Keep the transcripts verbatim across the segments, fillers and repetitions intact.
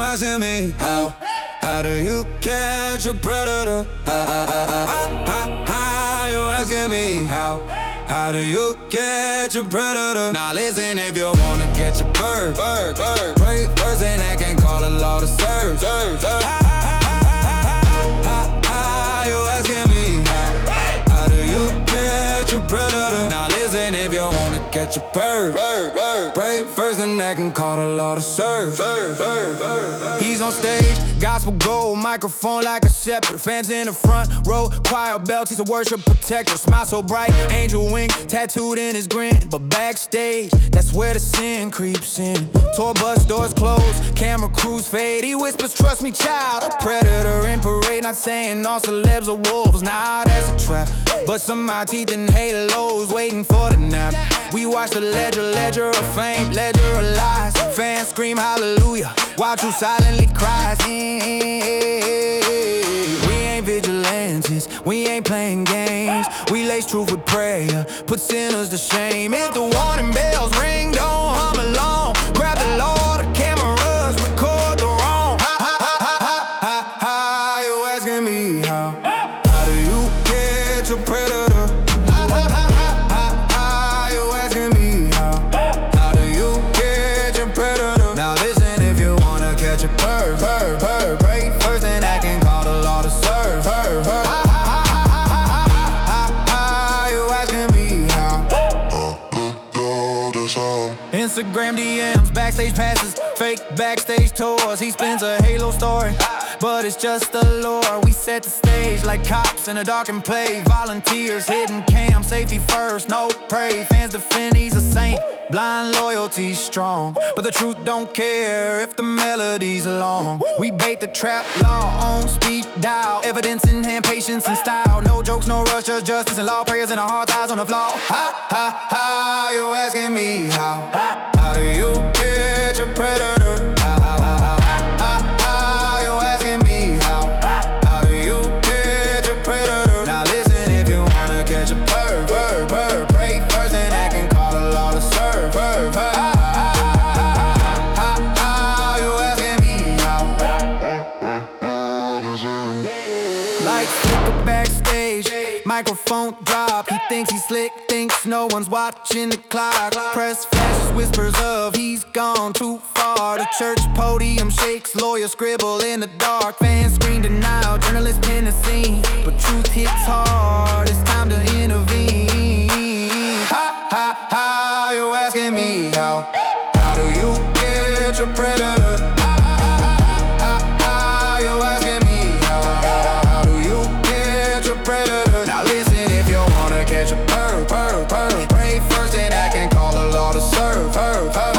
asking me how? How do you catch a predator? How, how, how, how, how, how you asking me how? How do you catch a predator? Now listen, if you wanna catch a bird, bird, bird, pray first and that can call a law to serve, serve, serve. How, how, how, how you asking me how? How do you catch a predator? Now listen, if you wanna catch a bird, bird, bird, pray first and that can call a law to serve, serve, serve, serve. He's on stage, gospel gold, microphone like a shepherd. Fans in the front row, choir belts, he's a worship protector. Smile so bright, angel wing tattooed in his grin. But backstage, that's where the sin creeps in. Tour bus doors closed, camera crews fade. He whispers, trust me child, a predator in parade. Not saying all celebs are wolves, nah, that's a trap. But some my teeth in halos, waiting for the nap. We watch the ledger, ledger of fame, ledger of lies. Fans scream hallelujah, while truth silently cries. We ain't vigilantes, we ain't playing games. We lace truth with prayer, put sinners to shame. If the warning bells ring, don't hum along. Grab the Lord, the cameras, record the wrong. Ha ha ha ha ha ha ha. You asking me how? How do you catch a predator? Ha ha ha ha ha. You asking me how? How do you catch a predator? Now listen, if you wanna catch a bird, bird, bird, pray first and that can call the law to serve, serve, serve. Ha ha ha ha ha ha. You asking me how? Instagram D Ms, backstage passes, fake backstage tours. He spins a Halo story, but it's just a lure. We set the stage like cops in a darkened play. Volunteers, hidden cam, safety first, no pray. Fans defend he's a saint, blind loyalty strong. But the truth don't care if the melody's long. We bait the trap, law on speed dial. Evidence in hand, patience and style. No jokes, no rush, just justice and law. Prayers and our hearts, eyes on the floor. Ha, ha, ha, you asking me how? How do you catch a predator? How, how, how, how, how, how, you asking me how? How do you catch a predator? Now listen, if you wanna catch a bird, bird, bird, pray first and that can call a law to serve, serve, serve. How, how, how, how, you asking me how? Lights flicker backstage, microphone drop. He thinks he's slick, thinks no one's watching the clock. Press flashes, whispers of he's gone too far. The church podium shakes, lawyers scribble in the dark. Fans scream denial, journalists pin the scene. But truth hits hard, it's time to intervene. Ha, ha, ha, you asking me how? How do you catch a predator? Ha, ha, ha, you asking me how? How do you catch a predator? Now listen, if you wanna catch a bird, bird, bird, pray first and I can call the law to serve, serve, serve.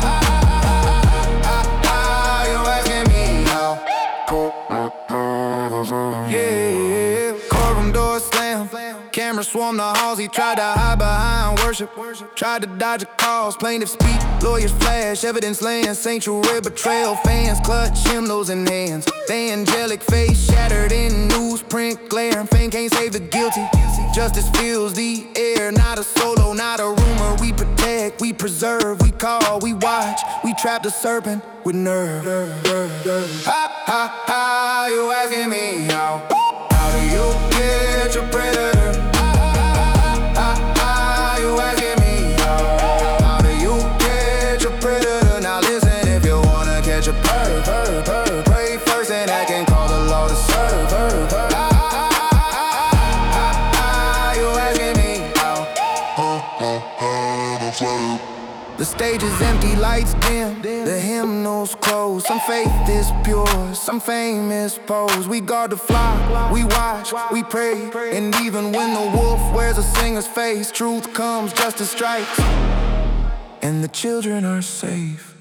Yeah, courtroom doors slam, cameras swarm the halls. He tried to hide behind worship, tried to dodge a cause. Plaintiffs speak, lawyers flash, evidence lands. Sanctuary betrayal, fans clutch hymnals in hands. The angelic face shattered in newsprint glare. Fame can't save the guilty, justice fills the air. Not a solo, not a rumor. We protect, we preserve, we call, we watch. We trap the serpent with nerve. Ha, ha, ha, you asking me how? How do you catch a predator? Ha, ha, ha, ha, you asking me how? How do you catch a predator? Now listen, if you wanna catch a bird, bird, bird, pray first and I can call the law to serve, serve, serve. Ha, ha, ha, ha, ha, you asking me how? The stage is empty, lights dim, the hymnals close. Some faith is pure, some famous pose. We guard the flock, we watch, we pray. And even when the wolf wears a singer's face, truth comes, justice strikes, and the children are safe.